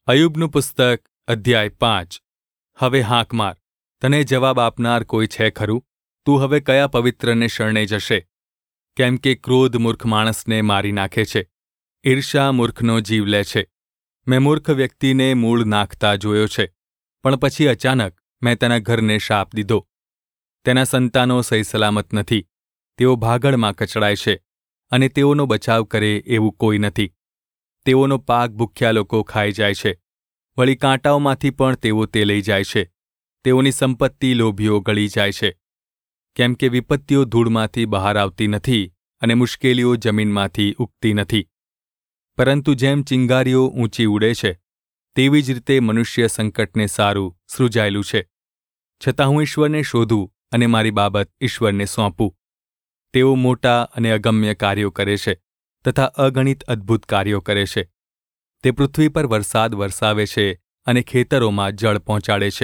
અયુબનું પુસ્તક અધ્યાય 5. હવે હાંક માર, તને જવાબ આપનાર કોઈ છે ખરું? તું હવે કયા પવિત્રને શરણે જશે? કેમ કે ક્રોધ મૂર્ખ માણસને મારી નાખે છે, ઈર્ષ્યા મૂર્ખનો જીવ લે છે. મેં મૂર્ખ વ્યક્તિને મૂળ નાખતા જોયો છે, પણ પછી અચાનક મેં તેના ઘરને શાપ દીધો. તેના સંતાનો સહી સલામત નથી, તેઓ ભાગળમાં કચડાય છે, અને તેઓનો બચાવ કરે એવું કોઈ નથી. તેઓનો પાક ભૂખ્યા લોકો ખાઈ જાય છે, વળી કાંટાઓમાંથી પણ તેઓ તે લઈ જાય છે. તેઓની સંપત્તિ લોભીઓ ગળી જાય છે. કેમ કે વિપત્તિઓ ધૂળમાંથી બહાર આવતી નથી, અને મુશ્કેલીઓ જમીનમાંથી ઉગતી નથી. પરંતુ જેમ ચિંગારીઓ ઊંચી ઉડે છે, તેવી જ રીતે મનુષ્ય સંકટને સારું સૃજાયેલું છે. છતાં હું ઈશ્વરને શોધું અને મારી બાબત ઈશ્વરને સોંપું. તેઓ મોટા અને અગમ્ય કાર્યો કરે છે, તથા અગણિત અદ્ભુત કાર્યો કરે છે. તે પૃથ્વી પર વરસાદ વરસાવે છે અને ખેતરોમાં જળ પહોંચાડે છે.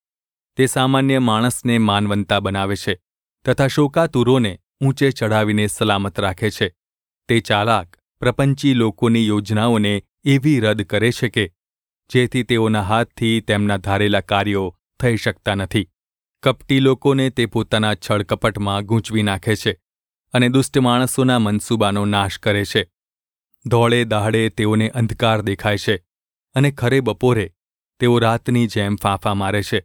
તે સામાન્ય માણસને માનવંતા બનાવે છે, તથા શોકાતુરોને ઊંચે ચઢાવીને સલામત રાખે છે. તે ચાલાક, પ્રપંચી લોકોની યોજનાઓને એવી રદ કરે છે કે જેથી તેઓના હાથથી તેમના ધારેલા કાર્યો થઈ શકતા નથી. કપટી લોકોને તે પોતાના છળકપટમાં ગૂંચવી નાખે છે, અને દુષ્ટ માણસોના મનસૂબાનો નાશ કરે છે. ધોળે દહાડે તેઓને અંધકાર દેખાય છે, અને ખરે બપોરે તેઓ રાતની જેમ ફાંફા મારે છે.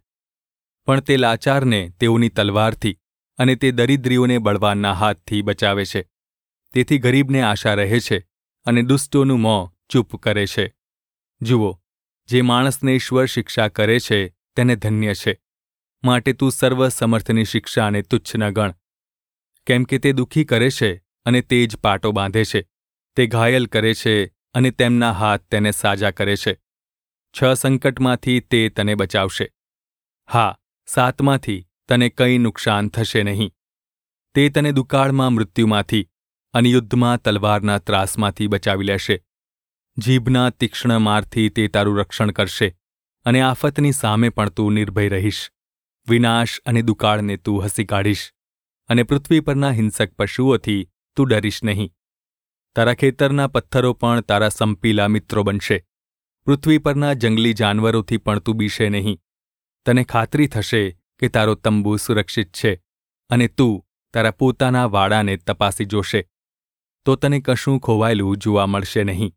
પણ તે લાચારને તેઓની તલવારથી અને તે દરિદ્રીઓને બળવાનના હાથથી બચાવે છે. તેથી ગરીબને આશા રહે છે, અને દુષ્ટોનું મોં ચૂપ કરે છે. જુઓ, જે માણસને ઈશ્વર શિક્ષા કરે છે તેને ધન્ય છે. માટે તું સર્વ સમર્થની શિક્ષાને તુચ્છ ન ગણ. કેમ કે તે દુઃખી કરે છે અને તે જ પાટો બાંધે છે. તે ઘાયલ કરે છે અને તેમના હાથ તેને સાજા કરે છે. 6 સંકટમાંથી તે તને બચાવશે. હા, 7માંથી તને કંઈ નુકસાન થશે નહીં. તે તને દુકાળમાં મૃત્યુમાંથી અને યુદ્ધમાં તલવારના ત્રાસમાંથી બચાવી લેશે. જીભના તીક્ષ્ણ મારથી તે તારું રક્ષણ કરશે, અને આફતની સામે પણ તું નિર્ભય રહીશ. વિનાશ અને દુકાળને તું હસી કાઢીશ, અને પૃથ્વી પરના હિંસક પશુઓથી તું ડરીશ નહીં. તારા ખેતરના પથ્થરો પણ તારા સંપીલા મિત્રો બનશે. પૃથ્વી પરના જંગલી જાનવરોથી પણ તું બીશે નહીં. તને ખાતરી થશે કે તારો તંબુ સુરક્ષિત છે, અને તું તારા પોતાના વાડાને તપાસી જોશે, તો તને કશું ખોવાયેલું જોવા મળશે નહીં.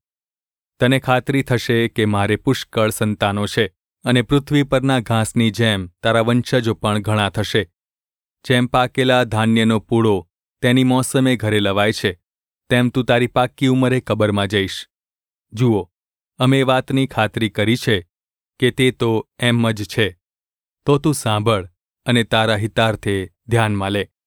તને ખાતરી થશે કે મારે પુષ્કળ સંતાનો છે, અને પૃથ્વી પરના ઘાસની જેમ તારા વંશજો પણ ઘણા થશે. જેમ પાકેલા ધાન્યનો પૂળો તેની મોસમે ઘરે લવાય છે, તેમ તું તારી પાકી ઉંમરે કબરમાં જઈશ. જુઓ, અમે વાતની ખાતરી કરી છે કે તે તો એમ જ છે. તો તું સાંભળ અને તારા હિતાર્થે ધ્યાનમાં લે.